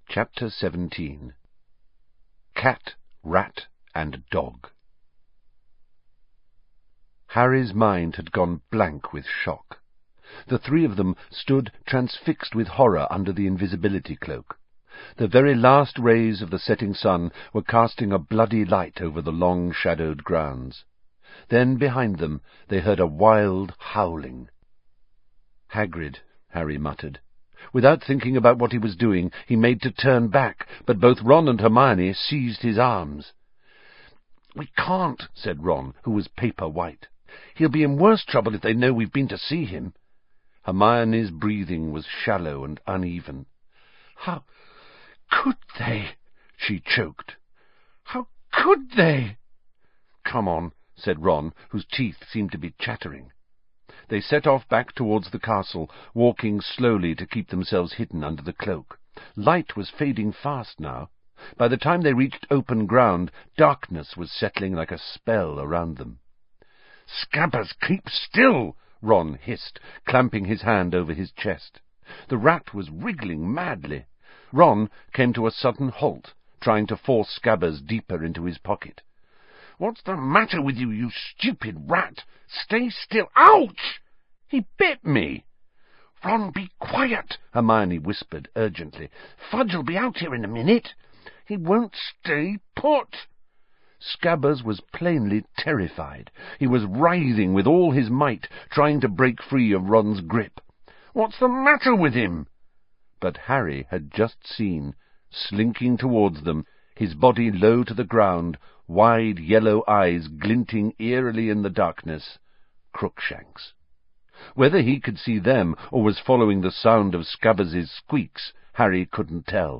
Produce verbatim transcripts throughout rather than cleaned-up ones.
Chapter seventeen. Cat, Rat, and Dog. Harry's mind had gone blank with shock. The three of them stood transfixed with horror under the invisibility cloak. The very last rays of the setting sun were casting a bloody light over the long shadowed grounds. Then behind them they heard a wild howling. "Hagrid," Harry muttered. Without thinking about what he was doing, he made to turn back, but both Ron and Hermione seized his arms. "We can't," said Ron, who was paper white. "He'll be in worse trouble if they know we've been to see him." Hermione's breathing was shallow and uneven. "How could they?" she choked. "How could they?" "Come on," said Ron, whose teeth seemed to be chattering. They set off back towards the castle, walking slowly to keep themselves hidden under the cloak. Light was fading fast now. By the time they reached open ground, darkness was settling like a spell around them. "Scabbers, keep still!" Ron hissed, clamping his hand over his chest. The rat was wriggling madly. Ron came to a sudden halt, trying to force Scabbers deeper into his pocket. "What's the matter with you, you stupid rat? Stay still! Ouch! He bit me!" "Ron, be quiet!" Hermione whispered urgently. "Fudge'll be out here in a minute. He won't stay put." Scabbers was plainly terrified. He was writhing with all his might, trying to break free of Ron's grip. "What's the matter with him?" But Harry had just seen, slinking towards them, his body low to the ground, wide yellow eyes glinting eerily in the darkness, Crookshanks. Whether he could see them or was following the sound of Scabbers's squeaks, Harry couldn't tell.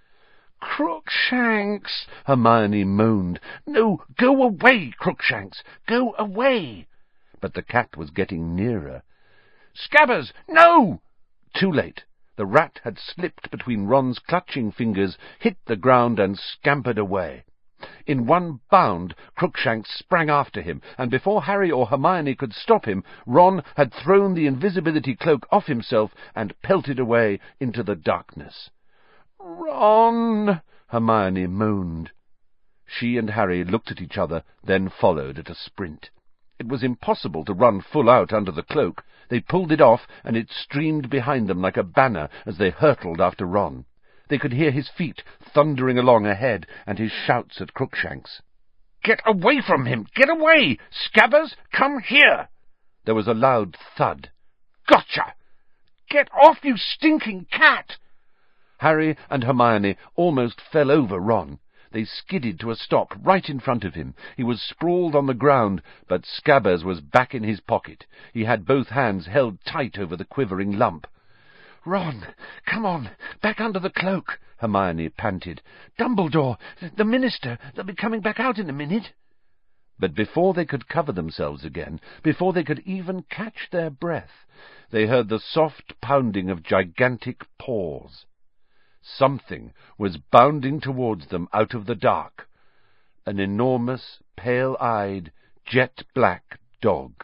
"Crookshanks!" Hermione moaned. "No, go away, Crookshanks! Go away!" But the cat was getting nearer. "Scabbers, no!" Too late. The rat had slipped between Ron's clutching fingers, hit the ground, and scampered away. In one bound, Crookshanks sprang after him, and before Harry or Hermione could stop him, Ron had thrown the invisibility cloak off himself and pelted away into the darkness. "Ron!" Hermione moaned. She and Harry looked at each other, then followed at a sprint. It was impossible to run full out under the cloak. They pulled it off, and it streamed behind them like a banner as they hurtled after Ron. They could hear his feet thundering along ahead, and his shouts at Crookshanks. "Get away from him! Get away! Scabbers, come here!" There was a loud thud. "Gotcha! Get off, you stinking cat!" Harry and Hermione almost fell over Ron. They skidded to a stop right in front of him. He was sprawled on the ground, but Scabbers was back in his pocket. He had both hands held tight over the quivering lump. "Ron, come on, back under the cloak," Hermione panted. "Dumbledore, the minister, they'll be coming back out in a minute." But before they could cover themselves again, before they could even catch their breath, they heard the soft pounding of gigantic paws. Something was bounding towards them out of the dark. An enormous, pale-eyed, jet-black dog.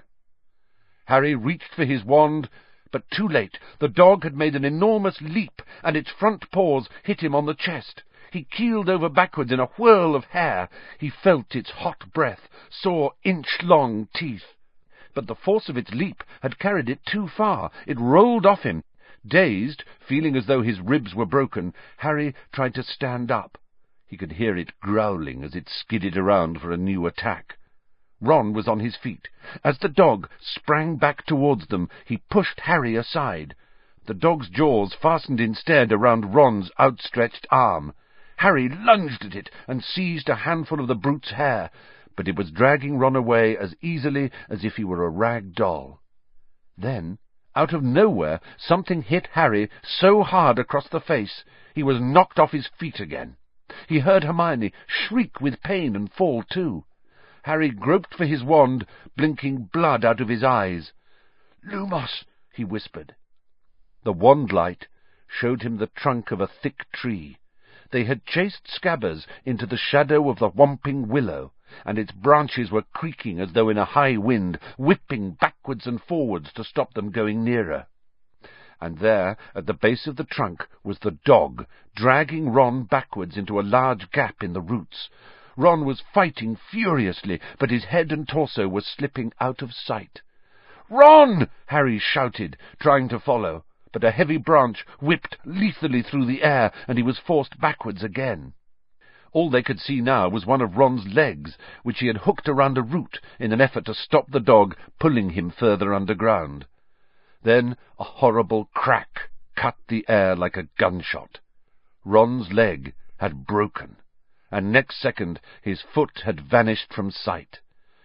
Harry reached for his wand, but too late. The dog had made an enormous leap, and its front paws hit him on the chest. He keeled over backwards in a whirl of hair. He felt its hot breath, saw inch-long teeth. But the force of its leap had carried it too far. It rolled off him. Dazed, feeling as though his ribs were broken, Harry tried to stand up. He could hear it growling as it skidded around for a new attack. Ron was on his feet. As the dog sprang back towards them, he pushed Harry aside. The dog's jaws fastened instead around Ron's outstretched arm. Harry lunged at it and seized a handful of the brute's hair, but it was dragging Ron away as easily as if he were a rag doll. Then, out of nowhere, something hit Harry so hard across the face, he was knocked off his feet again. He heard Hermione shriek with pain and fall too. Harry groped for his wand, blinking blood out of his eyes. "Lumos," he whispered. The wand light showed him the trunk of a thick tree. They had chased Scabbers into the shadow of the whomping willow, and its branches were creaking as though in a high wind, whipping backwards and forwards to stop them going nearer. and there, at the base of the trunk, was the dog, dragging Ron backwards into a large gap in the roots. Ron was fighting furiously, but his head and torso were slipping out of sight. "Ron!" Harry shouted, trying to follow, but a heavy branch whipped lethally through the air, and he was forced backwards again. All they could see now was one of Ron's legs, which he had hooked around a root in an effort to stop the dog pulling him further underground. Then a horrible crack cut the air like a gunshot. Ron's leg had broken, and next second his foot had vanished from sight.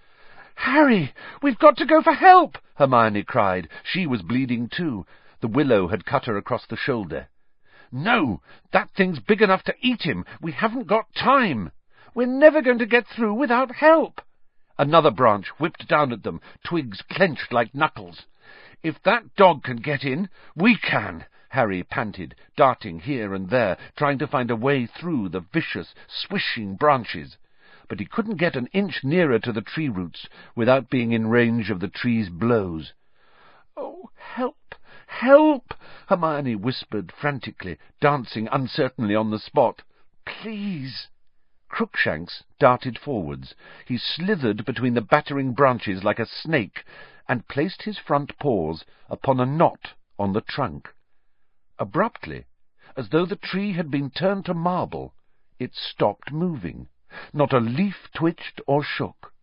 "Harry, we've got to go for help!" Hermione cried. She was bleeding too. The willow had cut her across the shoulder. "No, that thing's big enough to eat him. We haven't got time. We're never going to get through without help." Another branch whipped down at them, twigs clenched like knuckles. "If that dog can get in, we can," Harry panted, darting here and there, trying to find a way through the vicious, swishing branches. But he couldn't get an inch nearer to the tree roots without being in range of the tree's blows. "Oh, help! Help!" Hermione whispered frantically, dancing uncertainly on the spot. "Please!" Crookshanks darted forwards. He slithered between the battering branches like a snake, and placed his front paws upon a knot on the trunk. Abruptly, as though the tree had been turned to marble, it stopped moving. Not a leaf twitched or shook.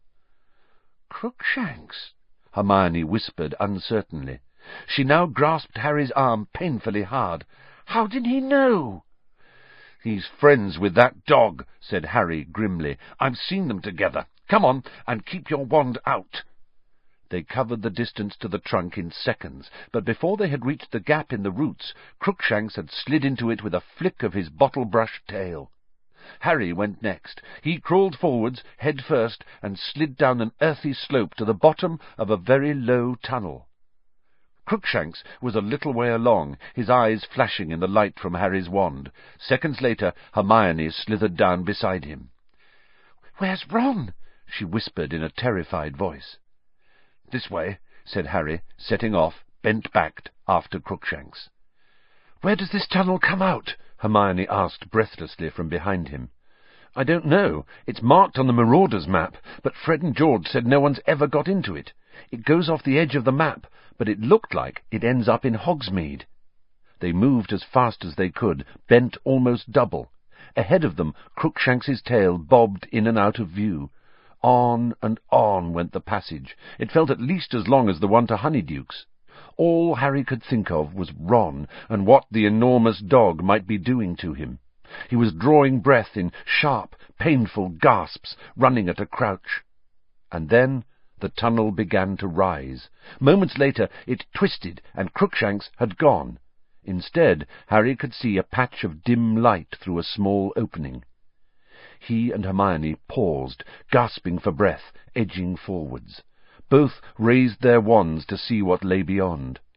"Crookshanks," Hermione whispered uncertainly. She now grasped Harry's arm painfully hard. "How did he know?" "He's friends with that dog," said Harry grimly. "I've seen them together. Come on, and keep your wand out." They covered the distance to the trunk in seconds, but before they had reached the gap in the roots, Crookshanks had slid into it with a flick of his bottle-brush tail. Harry went next. He crawled forwards, head first, and slid down an earthy slope to the bottom of a very low tunnel. Crookshanks was a little way along, his eyes flashing in the light from Harry's wand. Seconds later, Hermione slithered down beside him. "Where's Ron?" she whispered in a terrified voice. "This way," said Harry, setting off, bent-backed, after Crookshanks. "Where does this tunnel come out?" Hermione asked breathlessly from behind him. "I don't know. It's marked on the Marauders' map, but Fred and George said no one's ever got into it. It goes off the edge of the map, but it looked like it ends up in Hogsmeade." They moved as fast as they could, bent almost double. Ahead of them, Crookshanks's tail bobbed in and out of view. On and on went the passage. It felt at least as long as the one to Honeyduke's. All Harry could think of was Ron, and what the enormous dog might be doing to him. He was drawing breath in sharp, painful gasps, running at a crouch. And then the tunnel began to rise. Moments later it twisted, and Crookshanks had gone. Instead, Harry could see a patch of dim light through a small opening. He and Hermione paused, gasping for breath, edging forwards. Both raised their wands to see what lay beyond.